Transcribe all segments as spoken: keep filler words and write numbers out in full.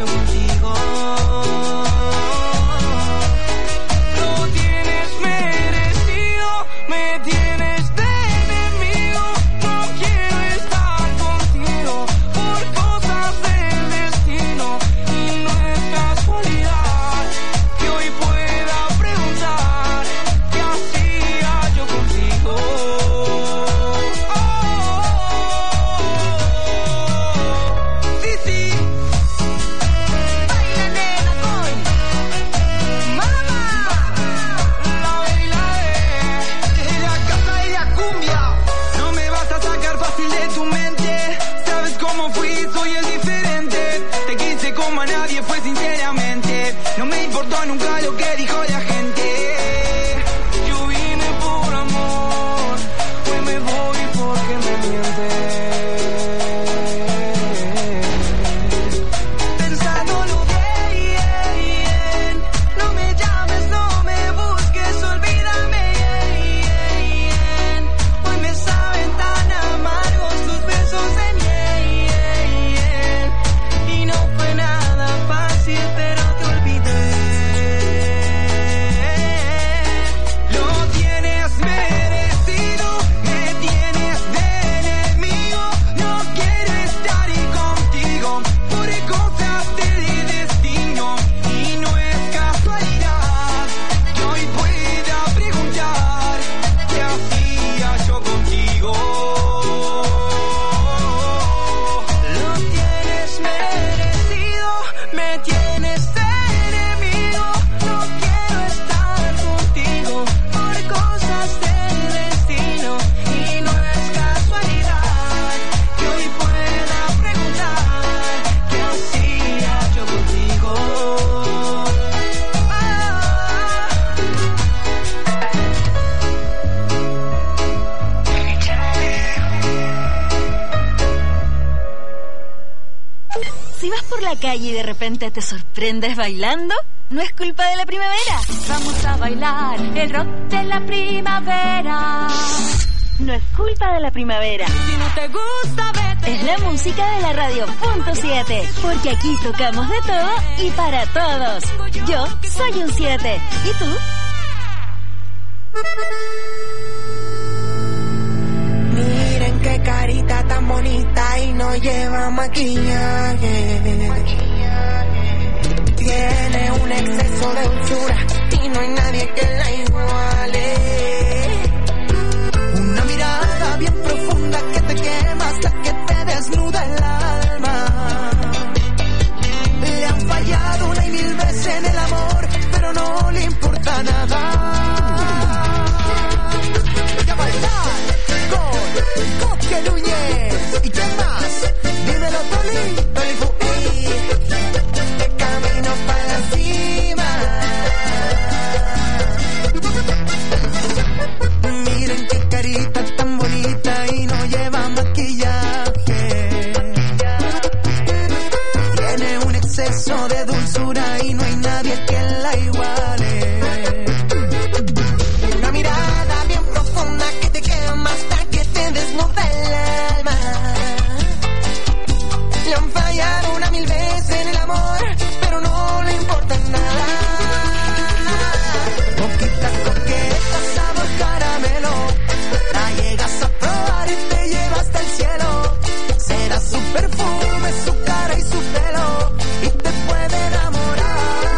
yo contigo. Lo tienes merecido, me tienes de enemigo. No quiero estar contigo por cosas del destino. Y no es casualidad que hoy pueda preguntar qué hacía yo contigo. Sí, sí. Baila, nena, hoy. Mamá. La ve y la ve. De la casa y la cumbia. No me vas a sacar fácil de tu mente. Sabes cómo fui, soy el diferente. Te quise como a nadie, fue sinceramente. No me importó nunca lo que dijo la gente. Yo vine por amor, hoy me voy porque me mientes. Pensándolo bien, no me llames, no me busques, olvídame. Hoy me saben tan amargos tus besos en miel. Y no fue nada fácil, pero te olvidé. Lo tienes merecido, me tienes de enemigo. No quiero estar ahí contigo por cosas del destino. Y no es casualidad que hoy pueda preguntar qué hacía yo contigo. Lo tienes merecido, me tienes de enemigo. No quiero estar contigo por cosas del destino. Y no es casualidad que hoy pueda preguntar qué hacía yo contigo. Si vas por la calle y de repente te sorprendes bailando, no es culpa de la primavera. Vamos a bailar el rock de la primavera. No es culpa de la primavera. Si no te gusta, vete. Es la música de la radio punto siete, porque aquí tocamos de todo y para todos. Yo soy un siete. ¿Y tú? Miren qué carita tan bonita y no lleva maquillaje. Tiene un exceso de dulzura y no hay nadie que la iguale. Una mirada bien profunda que te quema hasta que te desnuda el alma. Le han fallado una y mil veces en el amor, pero no le importa nada. Ya bailar con Coque Núñez. ¿Y quién más? Dímelo, Toli. Toli Fuey. De camino para la cima. Miren qué carita tan bonita y no lleva maquillaje. Tiene un exceso de dulzura y no hay nadie que la iguale. Una mirada bien profunda que te quema hasta que te desnuda el alma. Le han fallado una mil veces en el amor, pero no le importa nada. Poquitas coquetas, sabor caramelo. La llegas a probar y te lleva hasta el cielo. Será su perfume, su cara y su pelo, y te puede enamorar.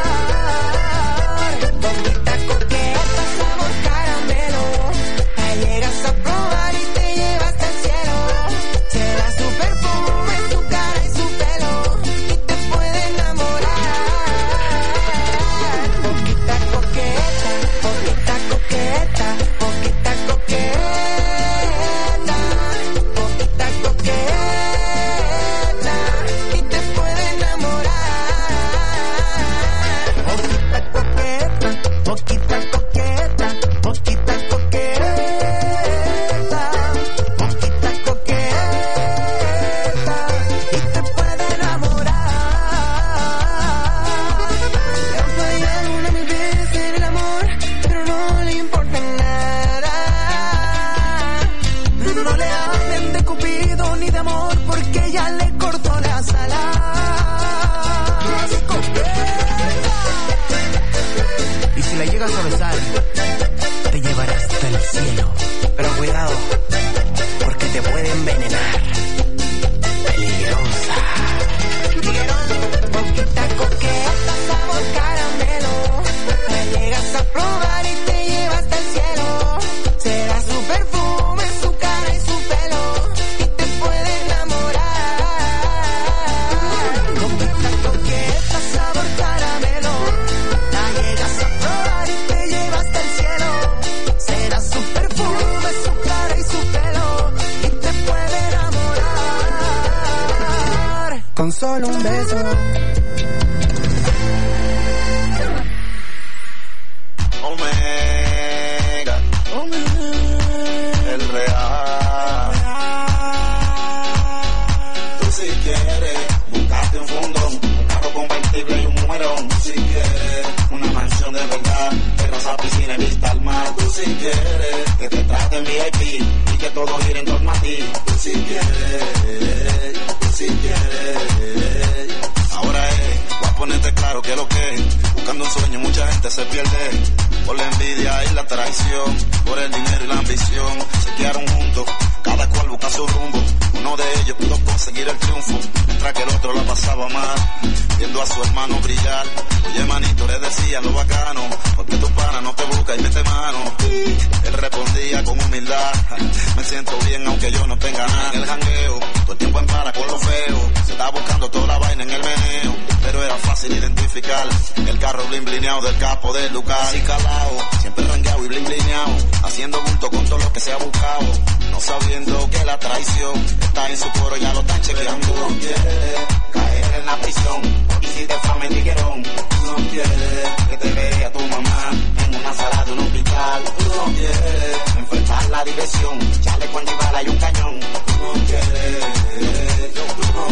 solo un beso. Omega, Omega, el real. Tú si quieres buscarte un fundón, un carro convertible y un mujerón. Tú si quieres una mansión de verdad, terraza, piscina y vista al mar. Tú si quieres que te traten V I P y que todo gire en torno a ti. Tú si quieres, tú si quieres. Ahora es, voy a ponerte claro que lo que es. Buscando un sueño mucha gente se pierde por la envidia y la traición, por el dinero y la ambición. Se quedaron juntos, cada cual busca su rumbo. Uno de ellos pudo conseguir el triunfo, mientras que el otro la pasaba mal, viendo a su hermano brillar. Oye manito, le decía lo bacano, porque tu pana no te busca y mete mano. Y él respondía con humildad, me siento bien aunque yo no tenga nada. En el jangueo, todo el tiempo en para con lo feo, se estaba buscando toda la vaina en el meneo, pero era fácil identificar el carro blin blineado del capo del Lucas. Así calado, siempre rangueado y blin blineado, haciendo bulto con todo lo que se ha buscado, no sabiendo que la traición está en su coro, ya lo están chequeando. Tú no quieres caer en la prisión, y si te fue mentiguerón. Tú no quieres que te vea tu mamá en una sala de un hospital. Tú no quieres enfrentar la diversión, chaleco antibala y un cañón. Tú no quieres, tú no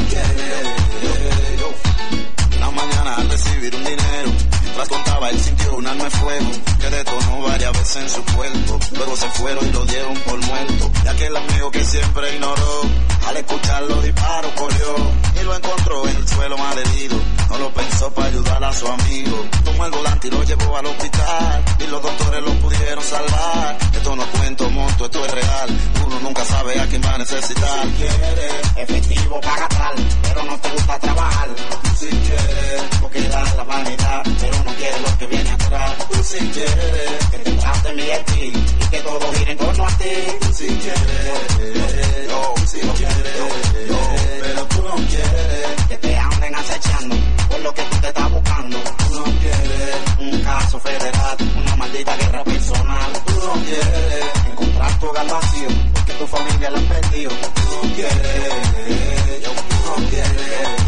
quieres. Una mañana al recibir un dinero, mientras contaba él sintió un arma de fuego que detonó varias veces en su cuerpo. Luego se fueron y lo dieron por muerto, y aquel amigo que siempre ignoró, al escuchar los disparos corrió y lo encontró en el suelo mal herido. No lo pensó para ayudar a su amigo, tomó el volante y lo llevó al hospital, y los doctores lo pudieron salvar. Esto no cuento monto, esto es real, uno nunca sabe a quién va a necesitar. Si quieres efectivo paga tal, pero no te gusta trabajar. Si quieres porque da la vanidad, pero no quieres lo que viene atrás. Tú si quieres que te traten V I P y que todo gire en torno a ti. Tú si quieres, yo, si lo quieres, yo, yo, pero tú no quieres que te anden acechando por lo que tú te estás buscando. Tú no quieres un caso federal, una maldita guerra personal. Tú no quieres encontrar tu hogar vacío porque tu familia la han perdido. Tú no quieres, yo, tú no quieres.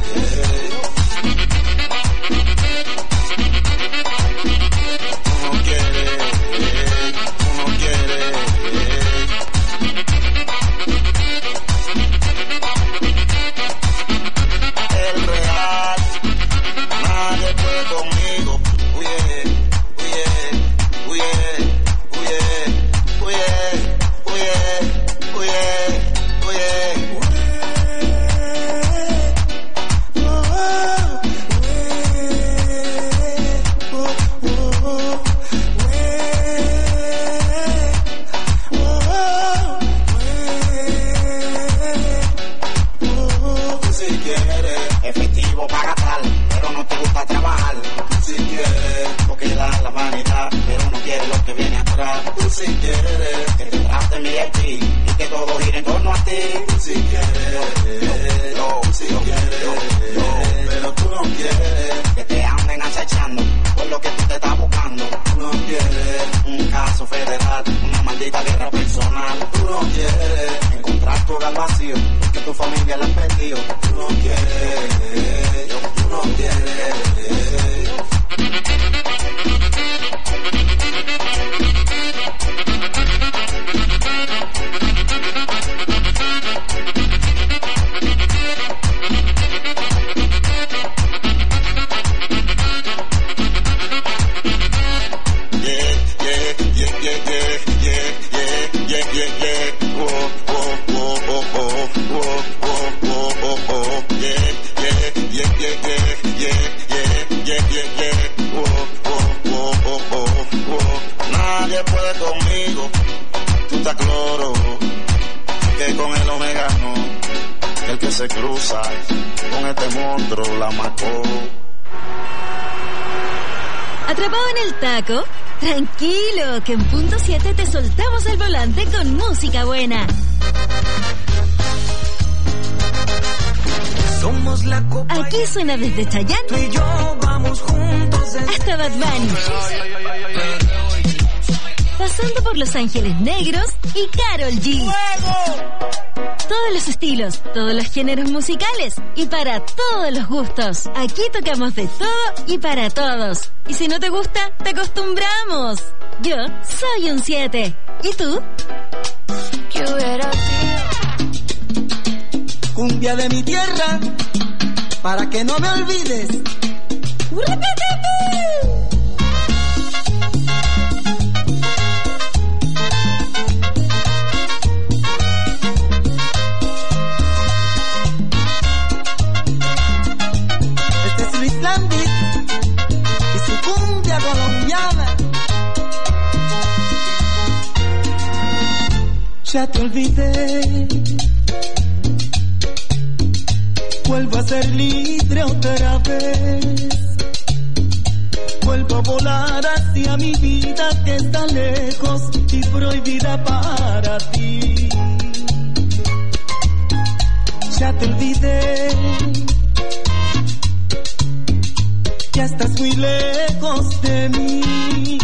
¿Atrapado en el taco? Tranquilo, que en punto siete te soltamos el volante con música buena. Somos la copa. Aquí suena desde Chayanne Tú y yo vamos juntos hasta Bad Bunny, pasando por Los Ángeles Negros y Karol G. todos los estilos, todos los géneros musicales y para todos los gustos. Aquí tocamos de todo y para todos. Y si no te gusta, te acostumbramos. Yo soy un siete. ¿Y tú? ¿Qué hubiera sido? Cumbia de mi tierra, para que no me olvides. Este es Luis Lambis y su cumbia colombiana. Ya te olvidé, vuelvo a ser libre otra vez. Vuelvo a volar hacia mi vida que está lejos y prohibida para ti. Ya te olvidé, ya estás muy lejos de mí.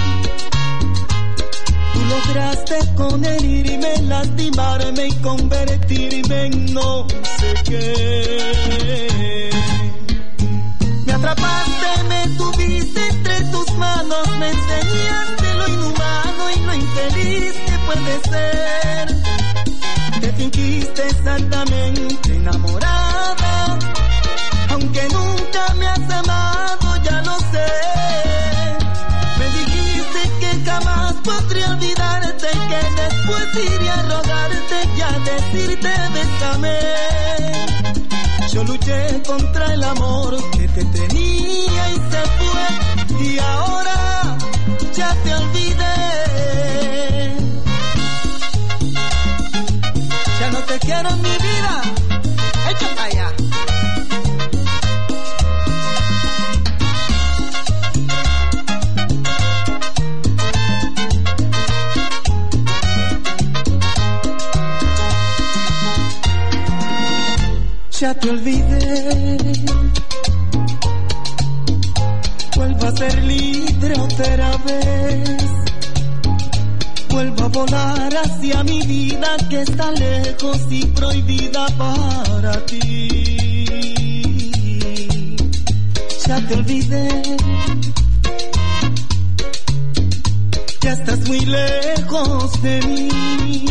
Tú lograste con herirme, lastimarme y convertirme en no sé qué. Me atrapaste, me tuviste entre tus manos, me enseñaste lo inhumano y lo infeliz que puede ser. Te fingiste exactamente enamorada, aunque nunca me has amado, ya lo sé. Me dijiste que jamás podría olvidarte y que después iría a rogarte y a decirte bésame. Yo luché contra el amor que te tenía y se fue, y ahora ya te olvidé. Ya no te quiero en mi vida, echa para allá. Ya te olvidé, vuelvo a ser libre otra vez. Vuelvo a volar hacia mi vida que está lejos y prohibida para ti. Ya te olvidé, ya estás muy lejos de mí.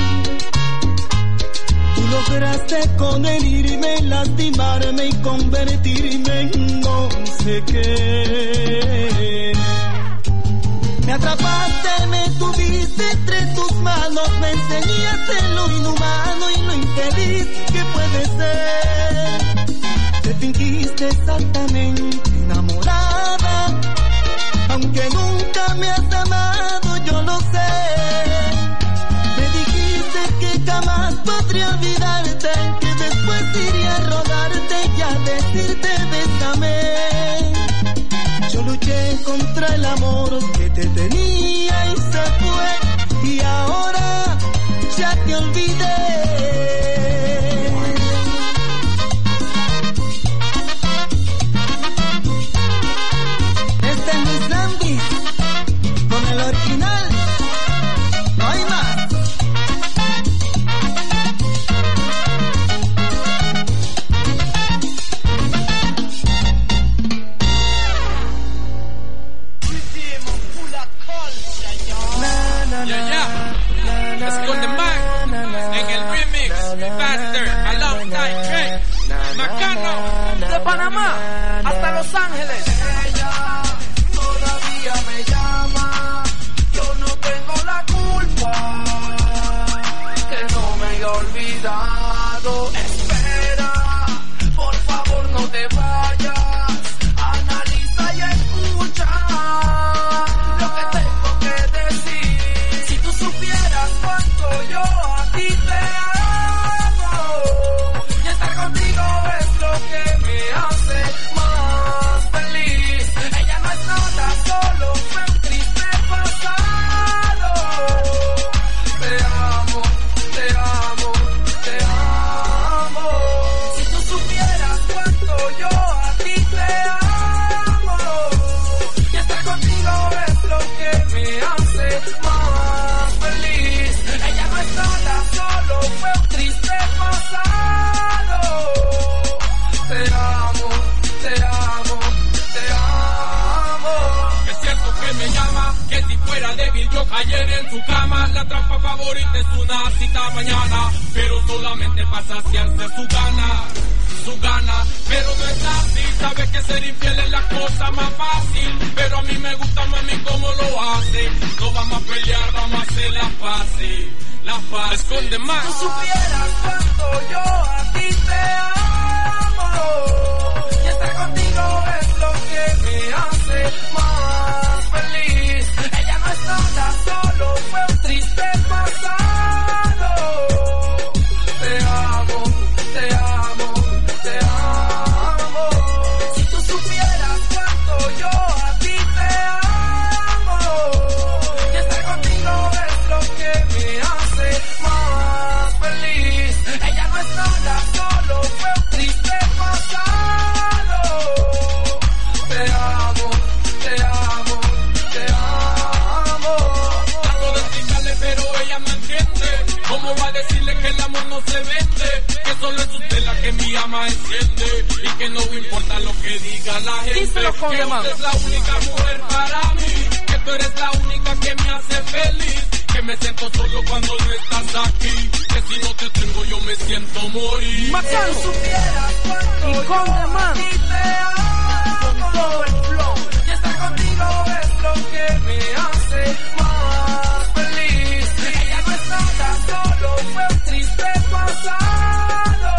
Tú lograste con herirme, lastimarme y convertirme en no sé qué. Me atrapaste, me tuviste entre tus manos, me enseñaste lo inhumano y lo infeliz que puede ser. Te fingiste exactamente enamorada, aunque nunca me has amado, yo lo sé. Me dijiste que jamás podría olvidarte, que después iría a rogarte y a decirte bésame. Yo luché contra el amor que te tenía y se fue, y ahora ya te olvidé. Este es Luis Lambis con el original, no hay más. De Panamá hasta Los Ángeles. Ella todavía me llama, yo no tengo la culpa, que no me haya olvidado. Espera, por favor no te vayas, analiza y escucha lo que tengo que decir. Si tú supieras cuánto yo a ti te amo, y estar contigo es lo que me hace más feliz. Ella no es nada, solo fue un triste pasado. Te amo, te amo, te amo. Si tú supieras cuánto yo a ti te amo, y estar contigo es lo que me hace más feliz. Ella no es nada, solo fue un triste pasado. Te amo, te amo, te amo. Es cierto que me llama, que si fuera débil yo cayera en su cama. La trampa favorita es una cita mañana, pero solamente pasa si hace su gana, su gana. Pero no es así, sabes que ser infiel es la cosa más fácil. Pero a mí me gusta, mami, cómo lo hace. No vamos a pelear, vamos a hacer la fácil, la fácil. Esconde más. Si supieras cuánto yo a ti te amo, y estar contigo es lo que me hace más feliz. Ella no es nada, solo fue un triste pasado. Te amo, te amo, te amo. Si tú supieras cuánto yo a ti te amo, y estar contigo es lo que me hace más feliz. Ella no es nada, solo fue un triste pasado. Te amo, te amo, te amo. Trato de explicarle, pero ella no entiende. ¿Cómo va a decirle que el amor no se vende? Que solo es usted la que mi ama enciende, y que no importa lo que diga la gente. Díselo con que demás. usted es la única mujer para mí, que tú eres la única que me hace feliz, que me siento solo cuando no estás aquí, que si no te tengo yo me siento morir. Macano. Si supieras cuánto Y yo con a demás. ti te amo, Con todo el flow. y estar contigo es lo que me hace más feliz. Ella no es nada, solo fue un triste pasado.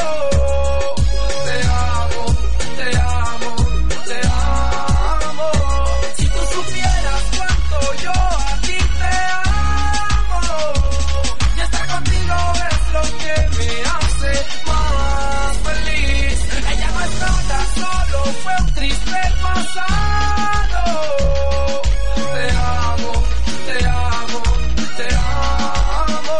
Te amo, te amo, te amo. Si tú supieras cuánto yo a ti te amo, y estar contigo es lo que me hace más feliz. Ella no es nada, solo fue un triste pasado. Te amo, te amo, te amo.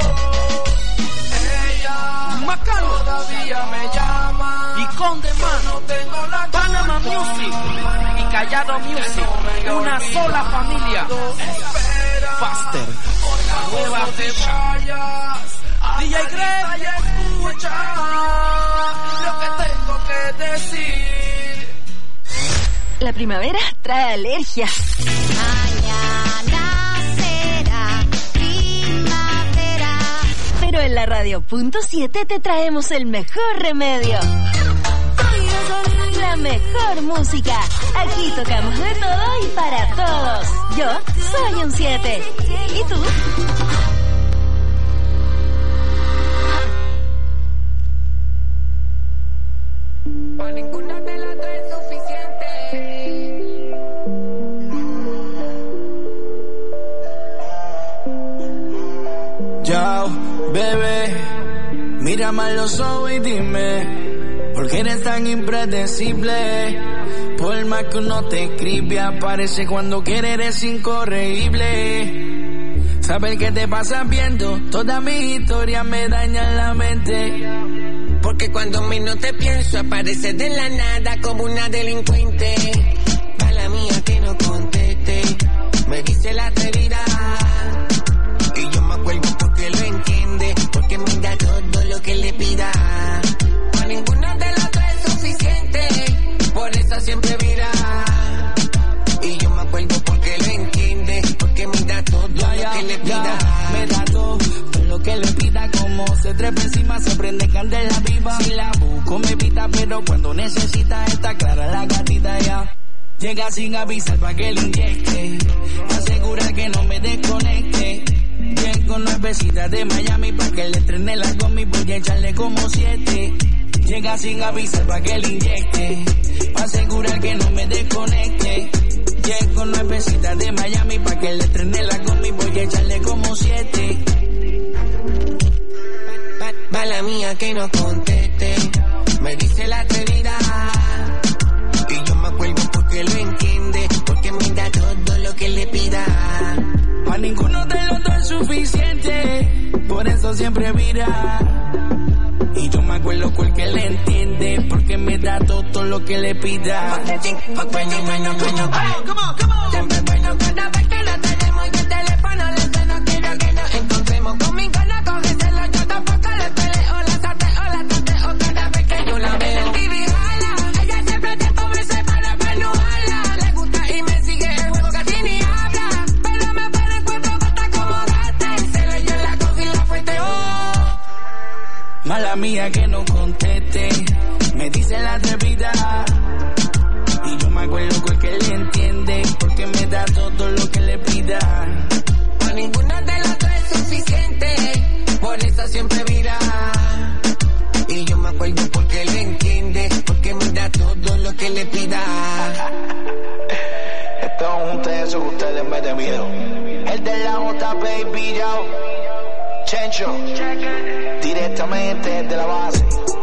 Ella Macano. todavía me llama. Y con demás. No tengo la Panama culpa. Music y Callado Music, una sola familia. Espera, Faster, la nueva no te fecha. vayas. D J Greg. Y escucha lo que tengo que decir. La primavera trae alergia. Mañana será primavera. Pero en la radio punto siete te traemos el mejor remedio. La mejor música. Aquí tocamos de todo y para todos. Yo soy un siete. ¿Y tú? Por ninguna de las dos es suficiente. Yo, bebé, mírame a los ojos y dime, ¿por qué eres tan impredecible? Por más que uno te escribe, aparece cuando quiere, eres incorregible. Saber qué te pasa viendo, todas mis historias me dañan la mente. Porque cuando menos te pienso, apareces de la nada como una delincuente. Mala mía que no conteste, me dice la atrevida. Y yo me acuerdo porque lo entiende, porque me da todo lo que le pida. Para ninguna de las dos es suficiente, por eso siempre mira. Y yo me acuerdo porque lo entiende, porque me da todo Ya, lo ya, que le ya, pida. me da todo, todo lo que le pida, como se trepa encima, se prende candela viva. Si la busco me evita, pero cuando necesita está clara la gatita ya. Llega sin avisar pa' que le inyecte, asegura que no me desconecte. Llego nuevecita de Miami pa' que le estrene la gomi, voy a echarle como siete. Llega sin avisar pa' que le inyecte, asegurar que no me desconecte. Llego nuevecita de Miami pa' que le estrene la gomi, voy a echarle como siete. Mala mía que no conteste, me dice la atrevida. Y yo me acuerdo porque lo entiende, porque me da todo lo que le pida. Pa' ninguno de los dos es suficiente, por eso siempre vira. Y yo me acuerdo porque le entiende, porque me da todo lo que le pida. Bueno, bueno, bueno, siempre bueno cada vez que lo tenemos y el teléfono le suena, quiero que nos encontremos. Conmigo no coge celo, yo tampoco le peleo, la sartén mía que no conteste, me dice la atrevida. Y yo me acuerdo con que le entiende, porque me da todo lo que le pida. A ninguna de las tres es suficiente, por eso siempre vira. Y yo me acuerdo porque le entiende, porque me da todo lo que le pida. Esto es un tenso que ustedes meten miedo. El de la J, baby, yo. Chencho, directamente desde la base.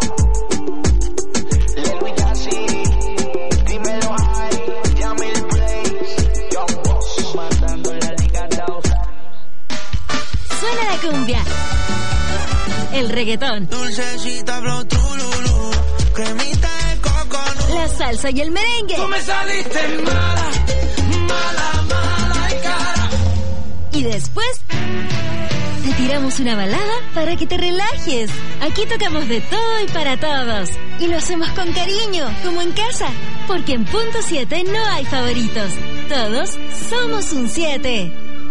Lelo y Yassi, dímelo ahí, Yamil Blaze, Young Boss, matando la liga dos. Suena la cumbia, el reggaetón, Dulcecita, flow, trululú, cremita de coco, la salsa y el merengue. Tú me saliste mala, mala, mala y cara. Y después te tiramos una balada para que te relajes. Aquí tocamos de todo y para todos. Y lo hacemos con cariño, como en casa. Porque en Punto siete no hay favoritos. Todos somos un siete.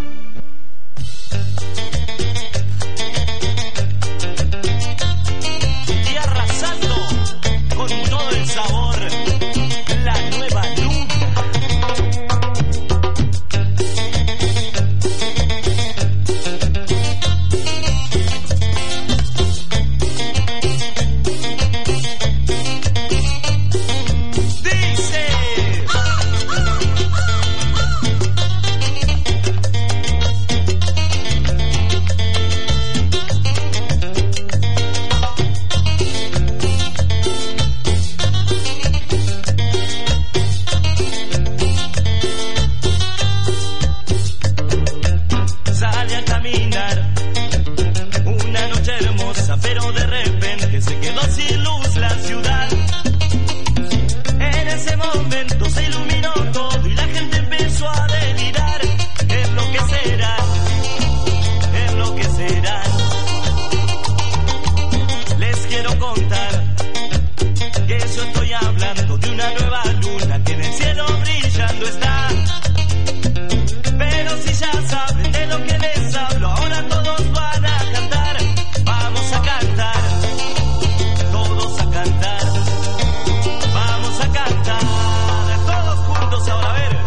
y arrasando con todo el sabor, la nueva luna. Pero de repente se quedó sin luz la ciudad. En ese momento se iluminó todo y la gente empezó a delirar. Enloquecerá, enloquecerá. Les quiero contar que yo estoy hablando de una nueva luna que en el cielo brillando está. Pero si ya saben de lo que les hablo, ahora todos van a cantar. Vamos a cantar, todos a cantar, vamos a cantar, todos juntos ahora, a ver.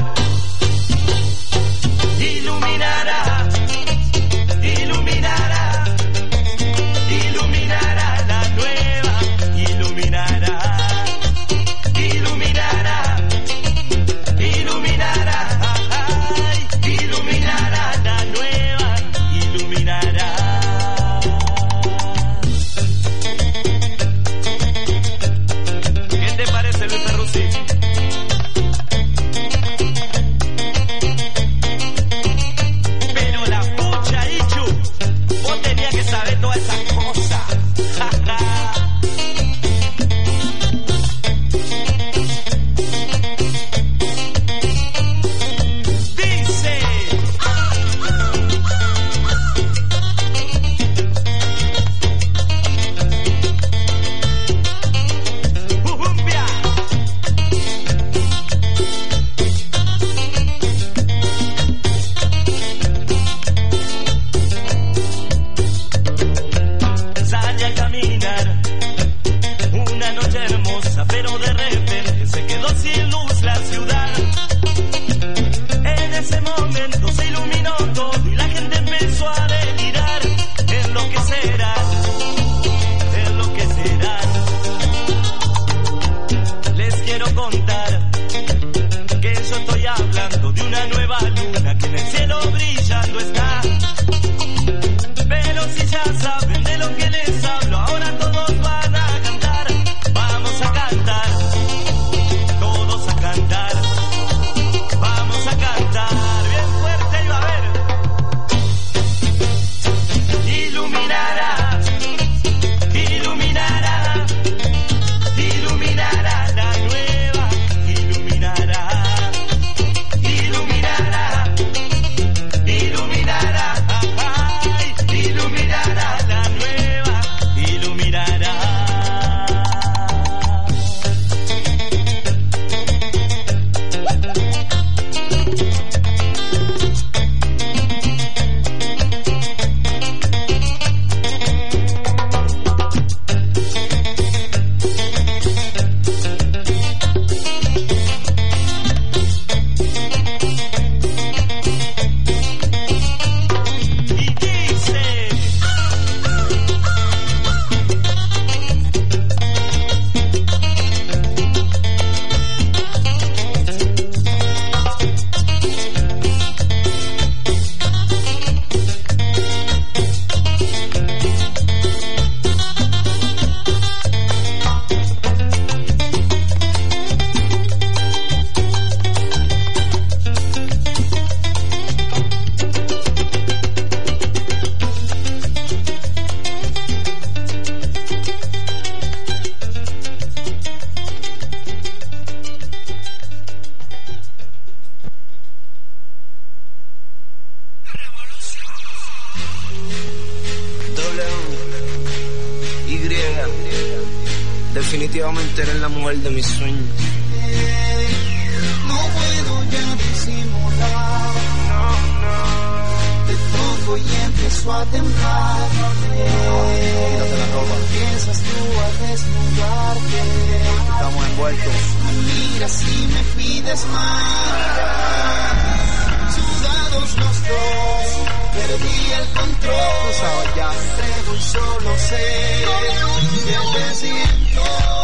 Iluminará, iluminará, iluminará la nueva, iluminará, iluminará, iluminará, ay, iluminará la nueva, iluminará. ¿Qué te parece, Luis Perruzzi? Pero la pucha, Ichu, vos tenías que saber todas esas cosas. Dice. Ujumbia. Sale a caminar una noche hermosa, pero de repente se quedó sin luz la ciudad. En ese momento se iluminó todo y la gente empezó a delirar. Enloquecerá, enloquecerá. Les quiero contar que yo estoy hablando de una nueva luna que en el cielo brillando está. Pero si ya saben de lo que les hablo, ahora todos van a cantar. Vamos a cantar, todos a cantar. Vamos a cantar, bien fuerte y va a ver. Iluminará, iluminará, iluminará la nueva, iluminará, iluminará, iluminará, ay, iluminará la nuevamente eres la mujer de mis sueños. No puedo ya disimular. No, no. Te toco y empiezo a temblar. Quítate la ropa. Empiezas tú a desnudarte. Estamos envueltos. Me miras y me pides más. Sudados los dos. Perdí el control. Tú sabes ya. Entrego y solo sé que te siento.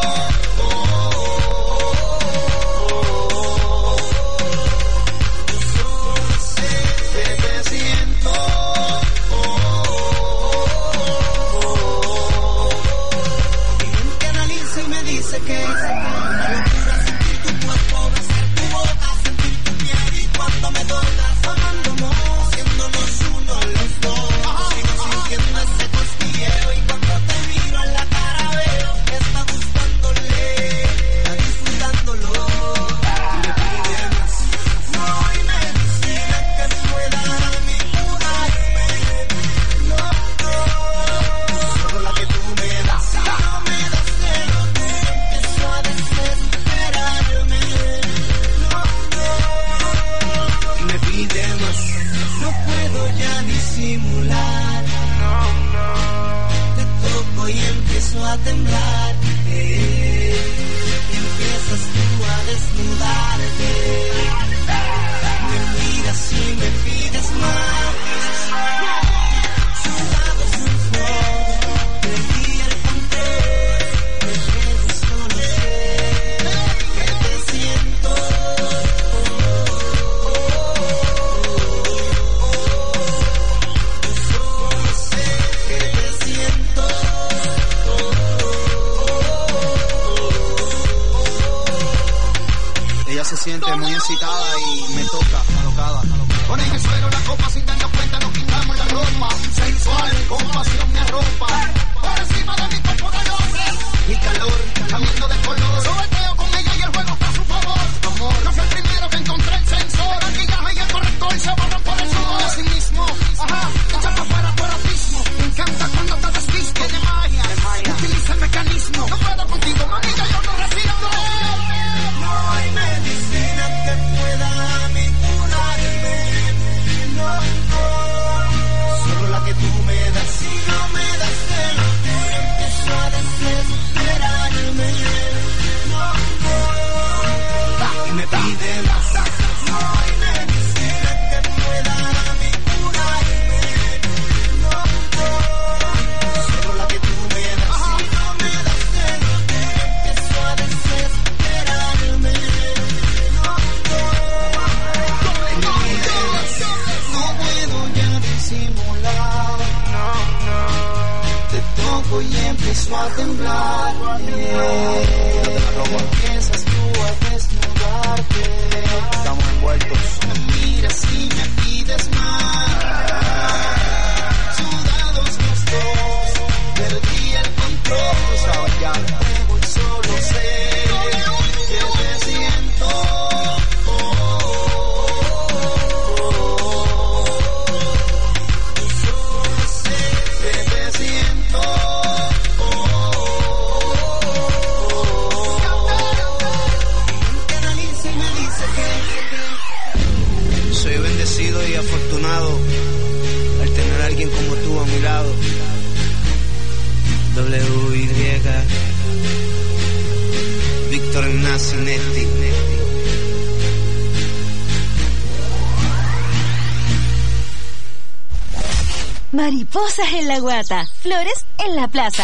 Mariposas en la guata, flores en la plaza.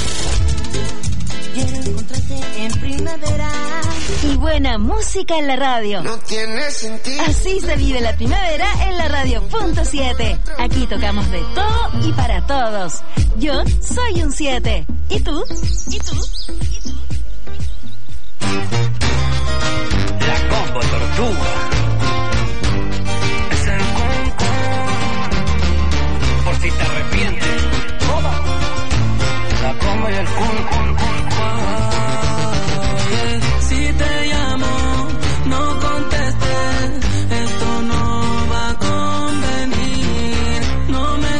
Quiero encontrarte en primavera. Y buena música en la radio. No tiene sentido. Así se vive la primavera en la radio punto siete. Aquí tocamos de todo y para todos. Yo soy un siete. ¿Y tú? ¿Y tú? ¿Y tú? La Combo Tortuga. Es el con, por si te arrepientes. La Combo y el con, con, con. Si te llamo, no contestes, esto no va a convenir. No me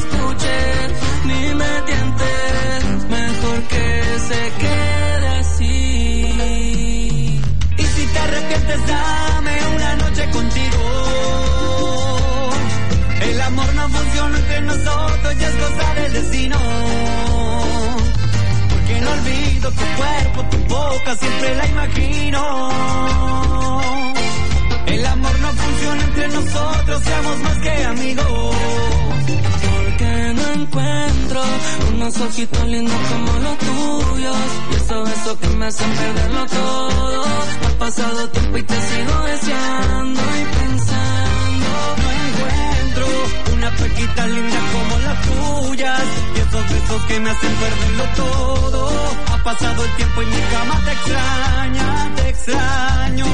escuches, ni me tientes, mejor que se quede así. seamos más que amigos. Porque no encuentro unos ojitos lindos como los tuyos, y esos besos que me hacen perderlo todo. Ha pasado tiempo y te sigo deseando y pensando. No encuentro una pequita linda como las tuyas, y esos besos que me hacen perderlo todo. Ha pasado el tiempo y mi cama te extraña, te extraño.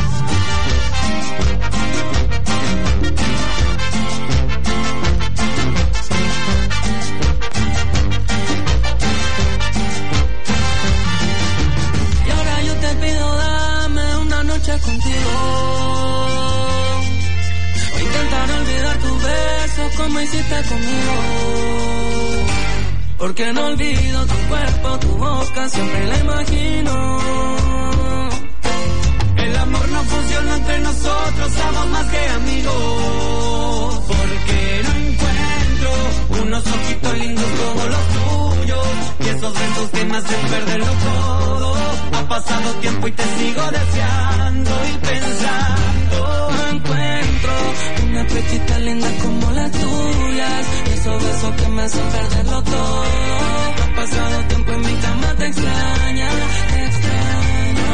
Y ahora yo te pido, dame una noche contigo. O intentar olvidar tus besos como hiciste conmigo. Porque no olvido tu cuerpo, tu boca, siempre la imagino. El amor no funciona entre nosotros, somos más que amigos. Porque no encuentro unos ojitos lindos como los tuyos, y esos besos que me hacen perderlo todo. Ha pasado tiempo y te sigo deseando y pensando. No encuentro una pechita linda como las tuyas, y esos besos que me hacen perderlo todo. Ha pasado tiempo y mi cama te extraña, te extraño.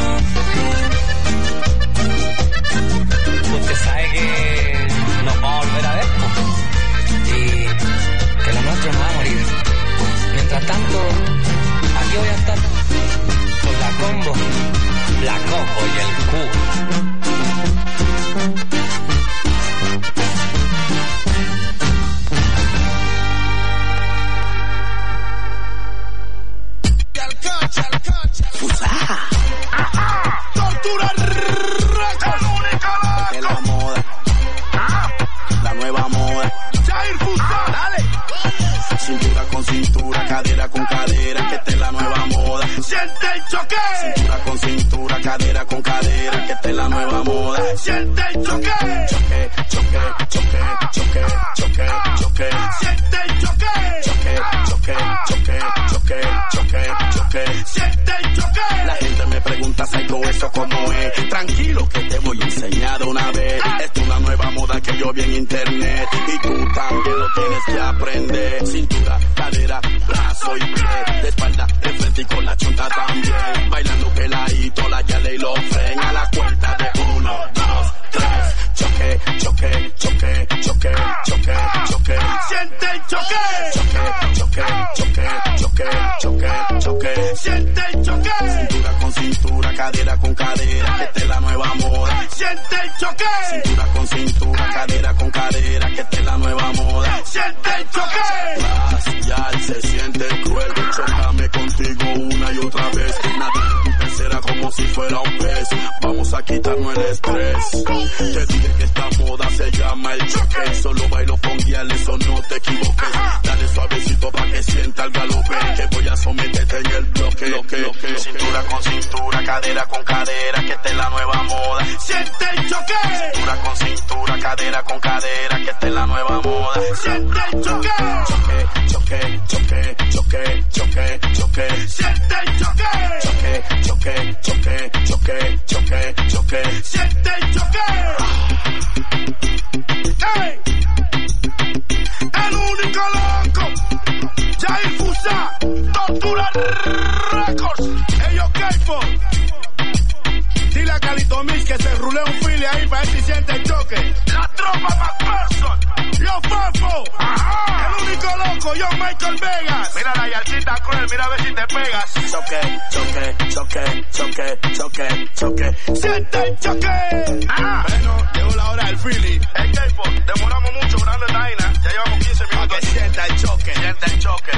Usted sabe que nos vamos a volver a ver, y que lo nuestro no va a morir. Mientras tanto, aquí voy a estar con la combo, la combo y el cubo. Tortura Records. Es la moda, la nueva moda. Jair Fusa, dale. Cintura con cintura, cadera con cadera, que esta es la nueva moda. Siente el choque. Cintura con cintura, cadera con cadera, que esta es la nueva moda. Siente el choque. Choque, choque, choque, choque, choque, choque. Siente el choque. Choque, choque, choque, choque, choque, choque. Siente el choque. La gente me pregunta, ¿sabes eso cómo es? Tranquilo que te voy a enseñar de una vez. Esta es una nueva moda que yo vi en internet, y tú también lo tienes que aprender. Cintura, cadera, brazo y pie, de espalda, de frente y con la chonta también. Bailando peladito, la yale y lo fren. A la cuenta de uno, dos, tres. Choque, choque, choque, choque, choque, choque. Siente el choque. Choque, choque, choque, choque, choque, choque. Siente el choque. Cintura con cintura, cadera con cadera, que esta es la nueva moda. Siente el choque. Cintura con cintura, cadera con cadera, que esta es la nueva moda. Siente el choque. Ya se siente cruel, chócame contigo una y otra vez. Nadie tu tercera como si fuera un pez. Vamos a quitarnos el estrés. Te dije que esta moda se llama el choque. Solo bailo fondiales o no te equivoques. Dale suavecito pa' que sienta el galope, que voy a someterte en el bloque. Loque, loque. Cintura con cintura, cadera con cadera, que esta es la nueva moda. Siente el choque. Cintura con cintura, cadera con cadera, que esta es la nueva moda. Siente el choque. Choque, choque, choque, choque, choque, choque. Siente el choque. Choque, choque, choque, choque, choque, choque. Siente el choque. Hey, el único loco, Jair Fusa, Tortura Records. Ellos K-Pop. Dile a Calito Mix que se rule un file ahí para ver si siente el choque. La tropa McPherson, yo Fafo, el único loco, yo Michael Vegas. Mira la yalcita cruel, mira a ver si te pegas. Choque, choque, choque, choque, choque, choque. Siente el choque. Ah. Bueno, llegó la hora del fili. El K-Pop, demoramos mucho grande esta vaina. Ya llevamos quince minutos. Para que sienta el choque. Siente el choque.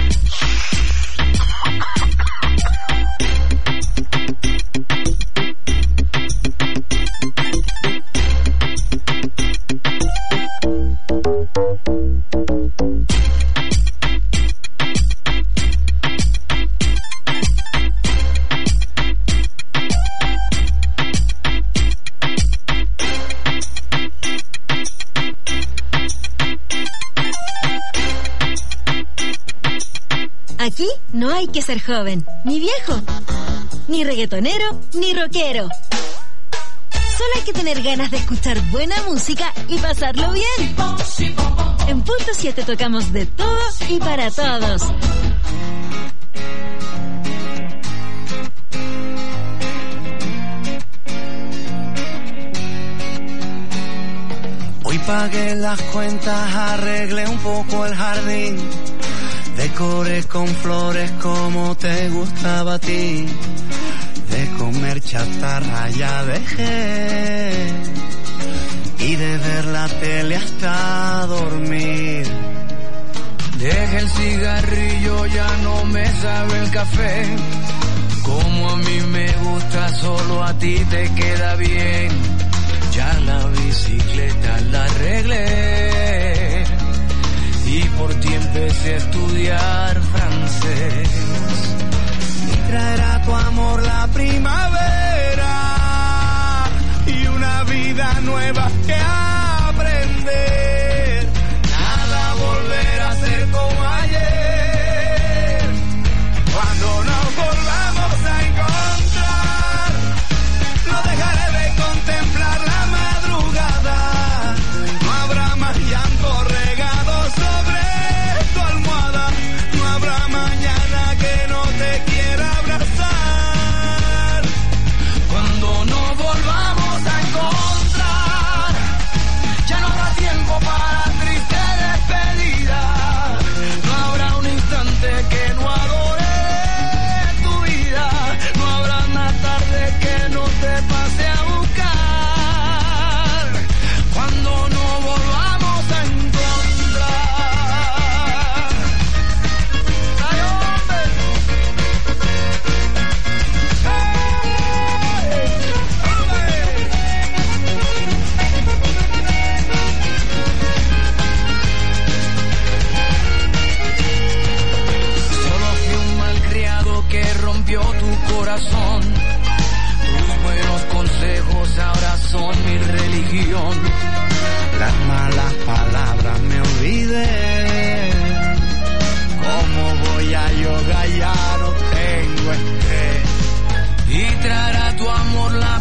Aquí no hay que ser joven, ni viejo, ni reggaetonero, ni rockero. Solo hay que tener ganas de escuchar buena música y pasarlo bien. En Punto siete tocamos de todo y para todos. Hoy pagué las cuentas, arreglé un poco el jardín, decoré con flores como te gustaba a ti. De comer chatarra ya dejé y de ver la tele hasta dormir. Dejé el cigarrillo, ya no me sabe el café. Como a mí me gusta, solo a ti te queda bien. Ya la bicicleta la arreglé y por ti empecé a estudiar francés. Y traerá tu amor la primavera y una vida nueva que aprender. Nada volverá a ser como ayer. Cuando nos volvamos a encontrar, no dejaré de contemplar la madrugada. No habrá más llanto regado sobre tu almohada. No habrá mañana que no te quiera abrazar. Cuando nos volvamos a encontrar, ya no habrá tiempo para triste despedida. No habrá un instante que no adore tu vida. No habrá una tarde que no te pase a buscar. Cuando nos volvamos a encontrar. ¡Ay, hombre! Solo fui un malcriado que rompió tu corazón. Tus buenos consejos ahora son mi religión. Las malas palabras me olvidé. ¿Cómo voy a yoga? Ya no tengo estrés. Y traerá tu amor la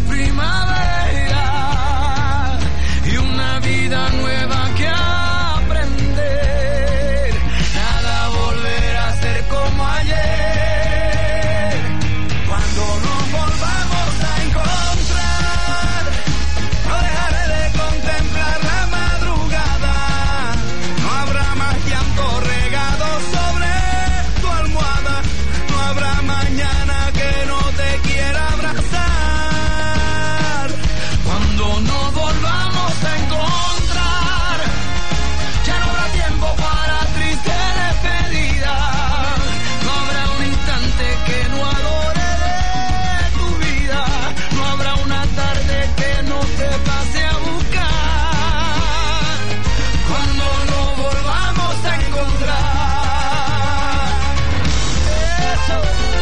primavera y una vida nueva que aprender. Nada volverá a ser como ayer. Cuando nos volvamos a encontrar, no dejaré de contemplar la madrugada. No habrá más llanto regado sobre tu almohada. No habrá mañana que no te quiera abrazar. Cuando nos volvamos a encontrar, ya no habrá tiempo para triste despedida. No habrá un instante que no adore de tu vida. No habrá una tarde que no te pase a buscar. Cuando nos volvamos a encontrar. Eso.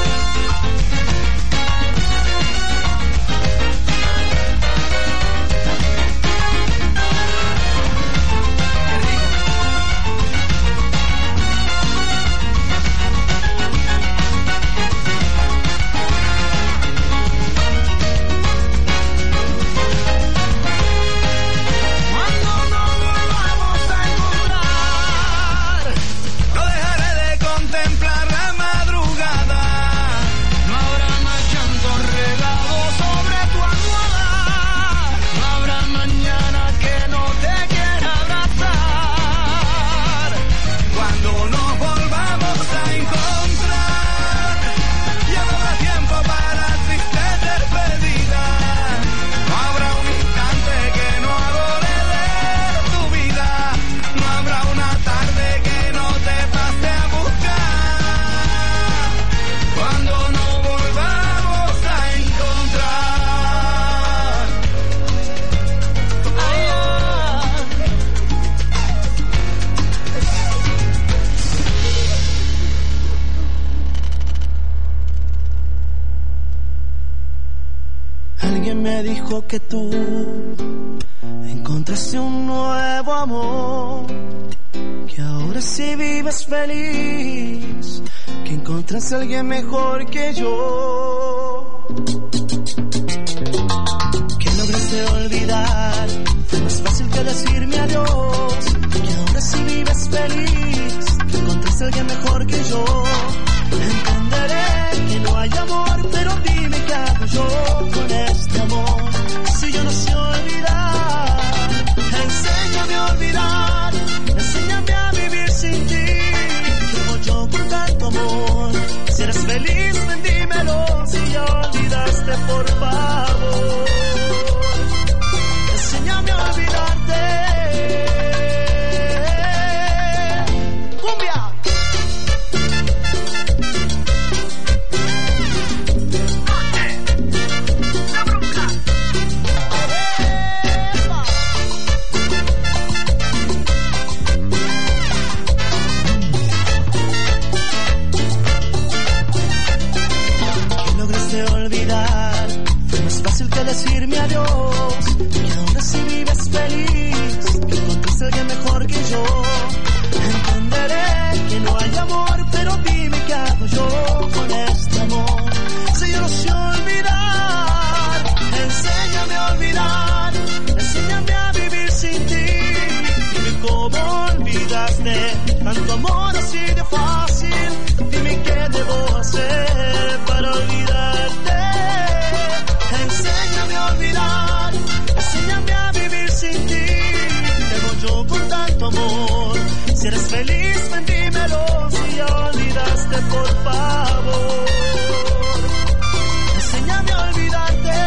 Cuando nos volvamos a encontrar, no dejaré de contemplar la madrugada. No habrá más llanto regado sobre tu almohada. No habrá mañana que no te quiera abrazar. Cuando nos volvamos a encontrar, ya no habrá tiempo para triste despedida. No habrá un instante que no adore de tu vida. No habrá una tarde que no te pase a buscar. Cuando nos volvamos a encontrar. Ay, ah. Alguien me dijo que tú encontraste un nuevo amor, que ahora sí vives feliz, que encontraste a alguien mejor que yo, que lograste adiós. Y ahora si vives feliz, que encontraste a alguien mejor que yo. Entenderé que no hay amor, pero dime qué hago yo con este amor. Si yo no sé olvidar, enséñame a olvidar, enséñame a vivir sin ti. ¿Cómo yo con tanto amor? Si eres feliz, ven dímelo. Si ya olvidaste, por favor, enséñame a olvidarte. ¡Cumbia! Decirme adiós, y ahora si vives feliz, que encontraste a alguien mejor que yo. Entenderé que no hay amor, pero dime qué hago yo con este amor. Si yo no sé olvidar, enséñame a olvidar, enséñame a vivir sin ti. Dime cómo olvidaste tanto amor así de fácil. Dime qué debo hacer para olvidarte. Enséñame a olvidar, enséñame a vivir sin ti. Tengo yo con tanto amor. Si eres feliz, ven dímelo. Si ya olvidaste, por favor, enséñame a olvidarte.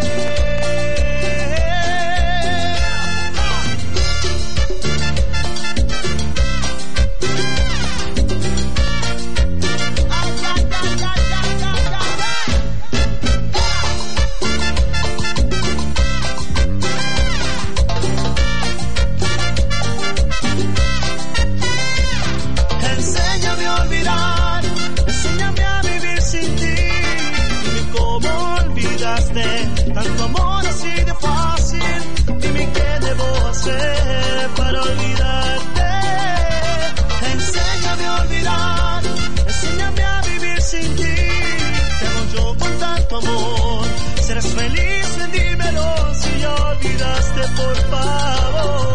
Tanto amor así de fácil. Dime qué debo hacer para olvidarte. Enséñame a olvidar, enséñame a vivir sin ti. Te amo yo con tanto amor. Serás feliz, ven dímelo. Si ya olvidaste, por favor,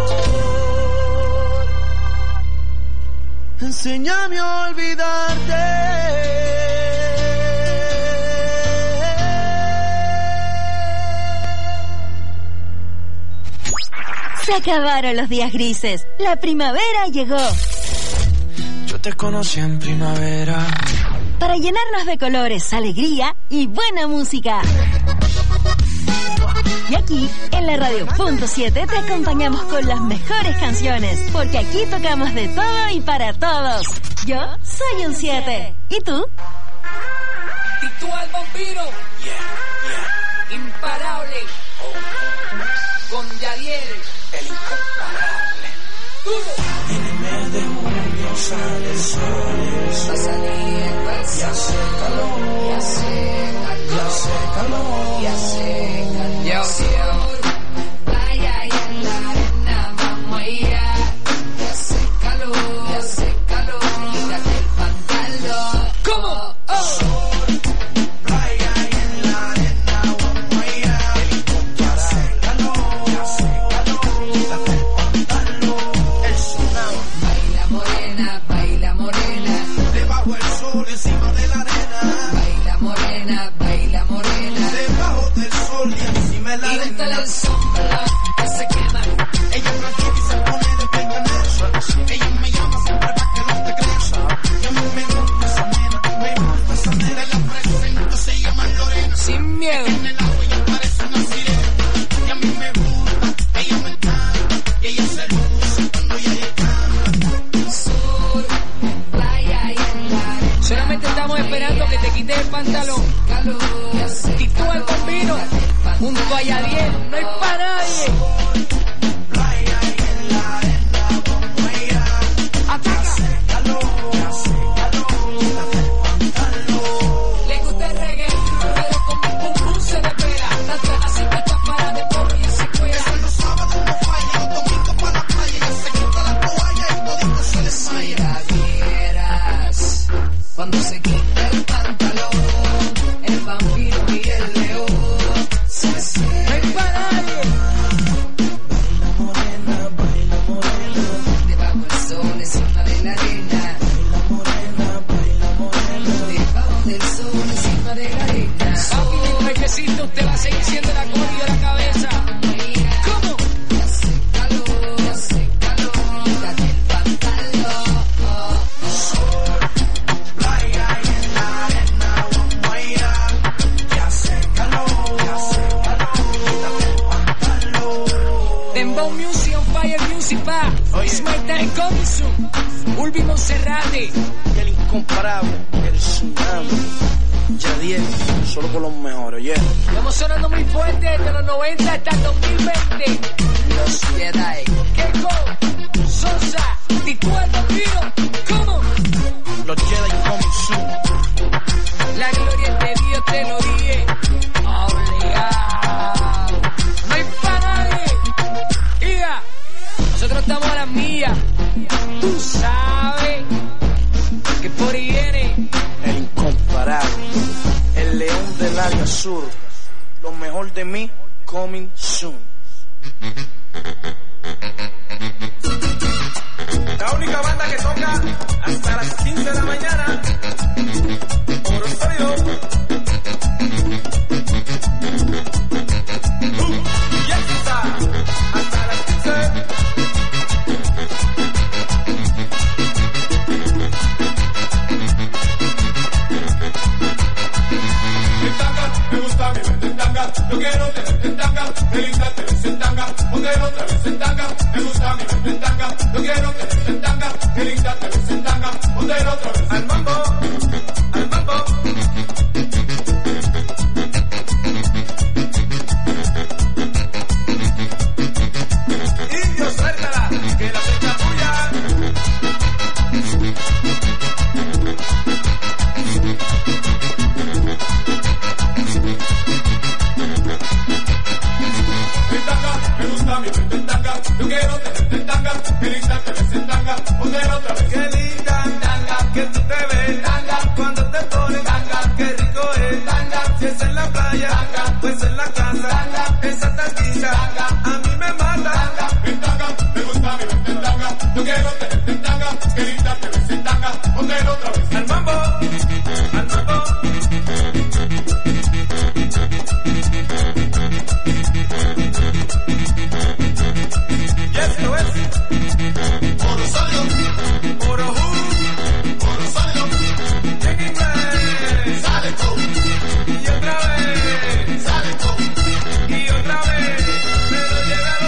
enséñame a olvidarte. Se acabaron los días grises. La primavera llegó. Yo te conocí en primavera. Para llenarnos de colores, alegría y buena música. Y aquí, en la Radio Punto siete, te acompañamos con las mejores canciones. Porque aquí tocamos de todo y para todos. Yo soy un siete. ¿Y tú? ¿Y tú al vampiro? Yeah, yeah. Imparable. Oh. Con Yadiel. El incomparable. Duro. En el mes de junio sale el sol. Va a salir el y hace calor. Y hace calor. Y hace calor. Y hace calor. Y hace calor. Playa y en la arena vamos a ir. Y hace calor. Y hace calor. Quítate el pantalón. ¿Cómo? Oh. Baila morena, Rainbow Music, on Fire Music, pa. Smart Time Coming Soon. Ulvi Monserrate. El incomparable, el tsunami. Yadiel, solo por los mejores, yeah. Estamos sonando muy fuerte desde los noventa hasta el dos mil veinte. Los Jedi. Keiko, Sosa, Titúa el Vampiro, ¿cómo? Los Jedi coming soon. La gloria de Dios te lo dije. Obligado. No hay pa' nadie. Iga, nosotros estamos a las millas. Tú sabes que por ahí viene el incomparable, el león del área sur. Lo mejor de mí, coming soon. La única banda que toca hasta las quince de la mañana. Oro sólido. Uh, ya está. Hasta las quince. Me gusta mi mente en tanga, yo quiero tenerte en tanga, qué linda te ves en tanga, ponte otra vez en tanga. Me gusta mi mente en tanga, yo quiero tenerte en tanga, qué linda te ves en tanga, ponte otra vez al mambo, al mambo. Indio, suéltala, que la fecha tuya. Me gusta mi mente en tanga, yo quiero tenerte en tanga, qué linda te ves en tanga, ponte otra vez. Qué linda tanga, que tú te ves tanga, cuando te pones tanga, qué rico es tanga, si es en la playa, tanga, pues en la casa, tanga, esa tanguita, tanga, a mí me mata, tanga, en tanga, me gusta mi mente en tanga, yo quiero tenerte en tanga, qué linda te ves en tanga, ponte otra vez. Al mambo, al mambo. Y esto es Oro Sólido, Oro Who, Oro Sólido, en inglés, sale tú, y otra vez, sale tú, y otra vez, me lo llegaron.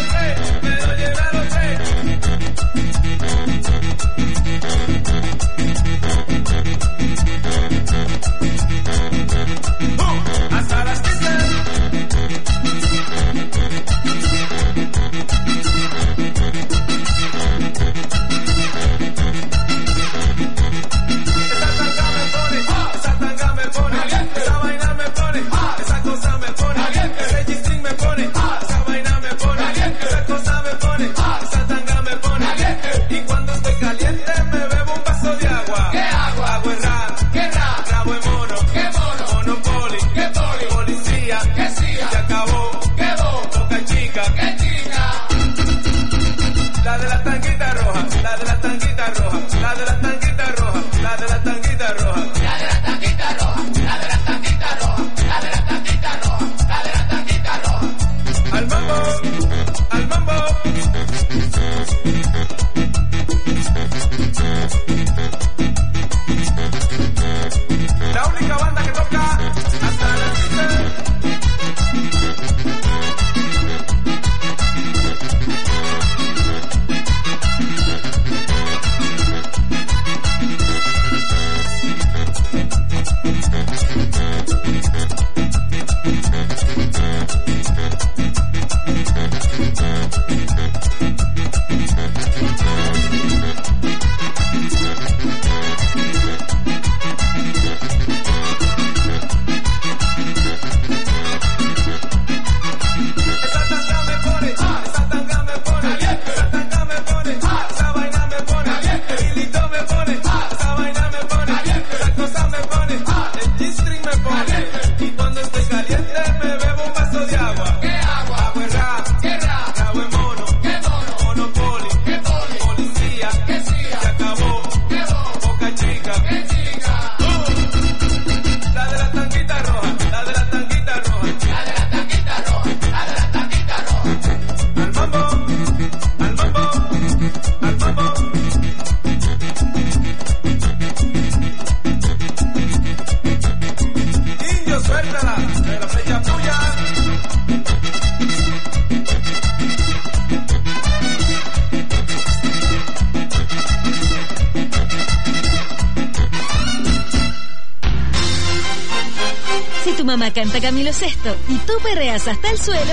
canta Camilo Sesto y tú perreas hasta el suelo,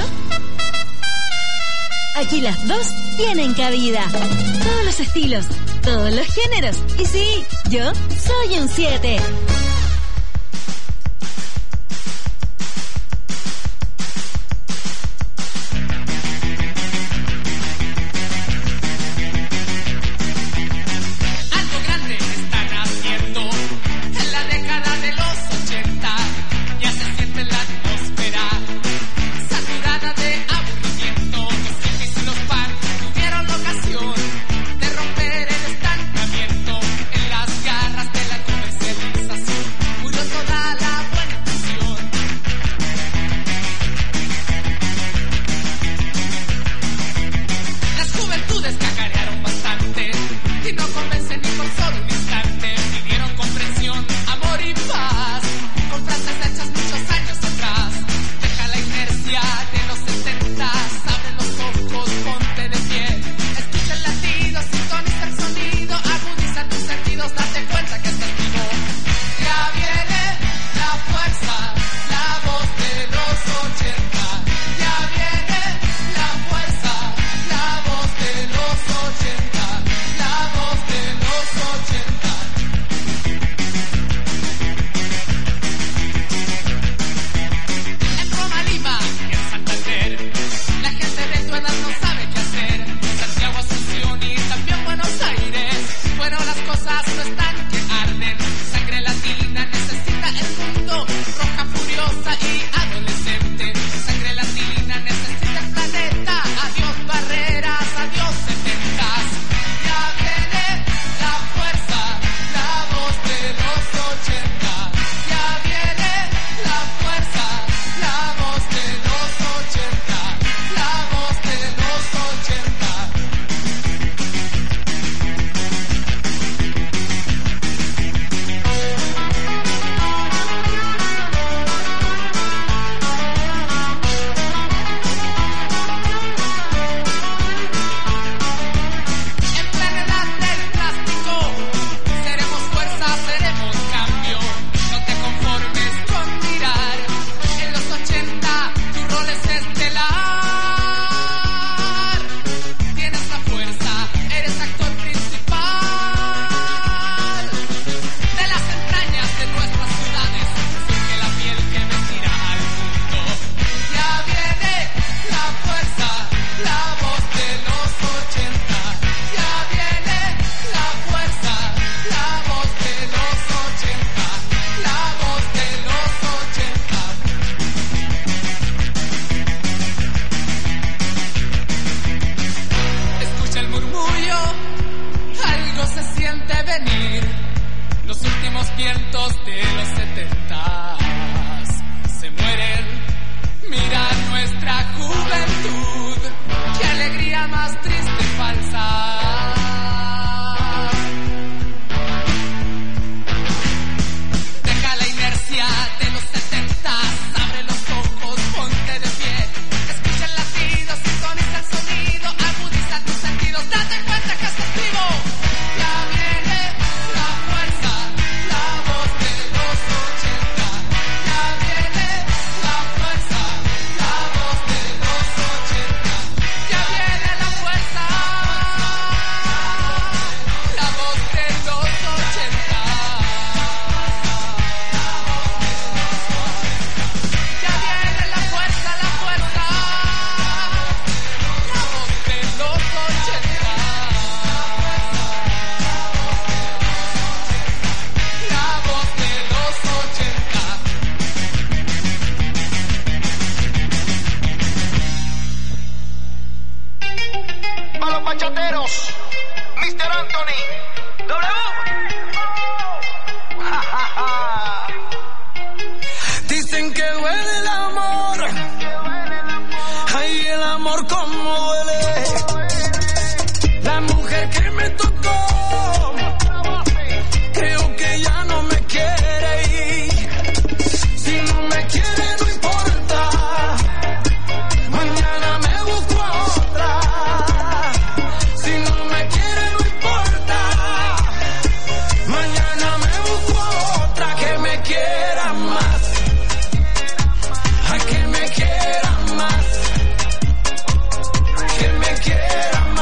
aquí las dos tienen cabida. Todos los estilos, todos los géneros. Y sí, yo soy un siete.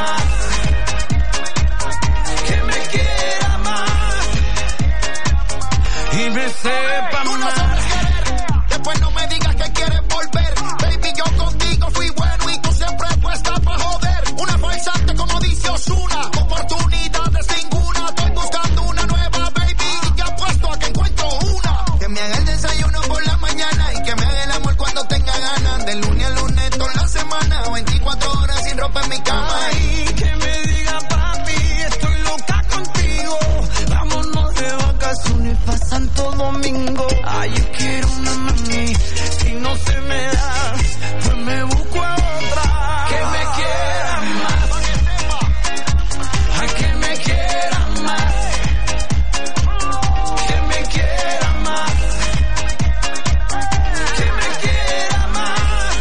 más, que me quiera más y me sepa Tú no más. sabes querer, después no me digas que quieres volver. Baby, yo contigo fui bueno y tú siempre puesta pa' joder. Una farsante como dice Ozuna, oportunidades ninguna. Estoy buscando una nueva, baby, y ya puesto a que encuentro una. Que me haga el desayuno por la mañana y que me haga el amor cuando tenga ganas. De lunes a lunes toda la semana, veinticuatro horas sin ropa en mi cama. Ay, que me diga papi, estoy loca contigo. Vámonos de vacaciones pa' Santo Domingo. Ay, yo quiero una mami, si no se me da, pues me busco a otra. Que me quiera más, ay, que me quiera más, que me quiera más, que me quiera más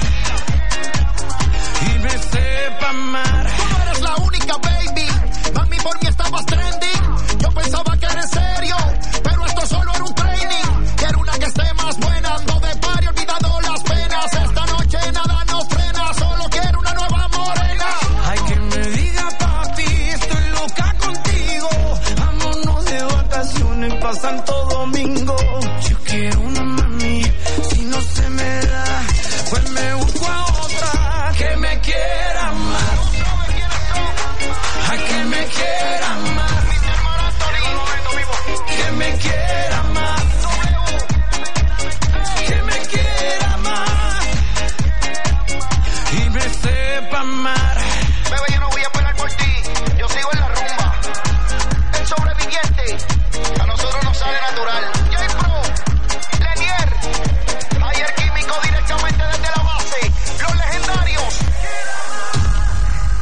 y me sepa amar. Tú no eres la única, baby. Mami, por mí estabas trending. Yo pensaba